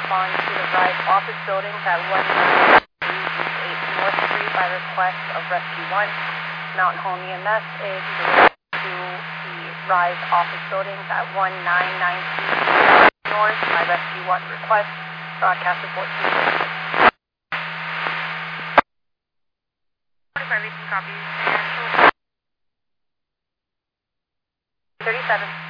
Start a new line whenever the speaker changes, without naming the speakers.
respond to the Rise office buildings at 198 North Street by request of Rescue 1. Mountain Home EMS is to the Rise office buildings at 1992 North by Rescue 1 request. Broadcast report to 45 copies. 37.